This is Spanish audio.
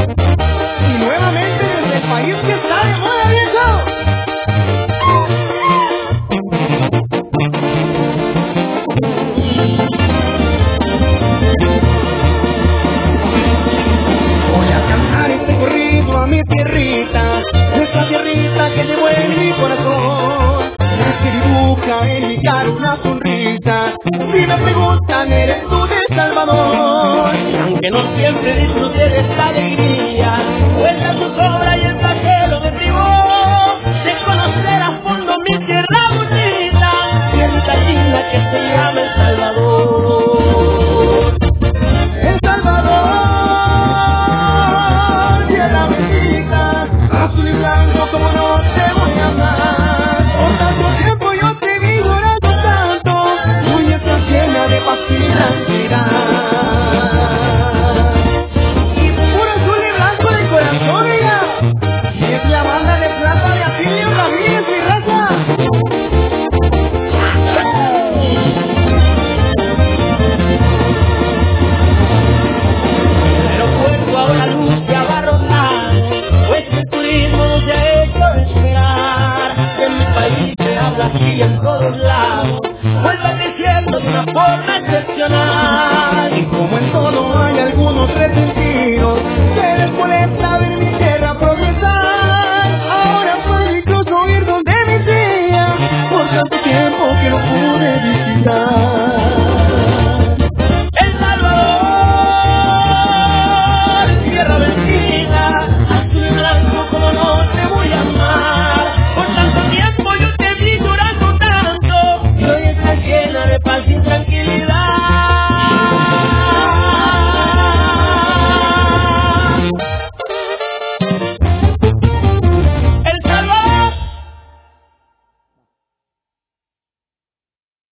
Y nuevamente desde el país que está de moda, viejo. Voy a cantar este corrido a mi tierrita, nuestra tierrita que llevo en mi corazón, que dibuja en mi cara una sonrisa. Si me preguntan, eres tú de Salvador, y aunque no siempre disfruté de esta alegría,